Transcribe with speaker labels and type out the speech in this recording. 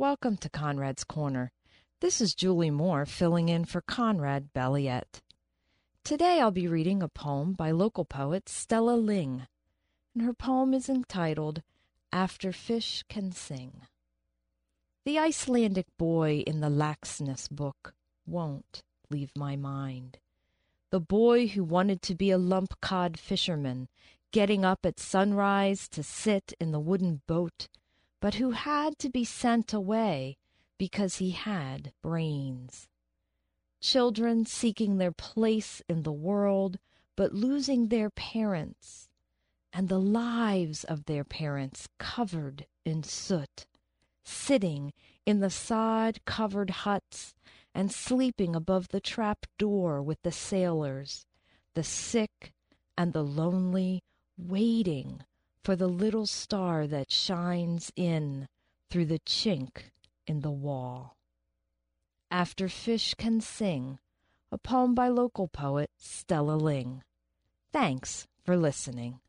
Speaker 1: Welcome to Conrad's Corner. This is Julie Moore filling in for Conrad Belliette. Today I'll be reading a poem by local poet Stella Ling, and her poem is entitled After Fish Can Sing. The Icelandic boy in the Laxness book won't leave my mind. The boy who wanted to be a lump cod fisherman, getting up at sunrise to sit in the wooden boat, but who had to be sent away because he had brains. Children seeking their place in the world, but losing their parents, and the lives of their parents covered in soot, sitting in the sod-covered huts and sleeping above the trap door with the sailors, the sick and the lonely, waiting for the little star that shines in through the chink in the wall. After Fish Can Sing, a poem by local poet Stella Ling. Thanks for listening.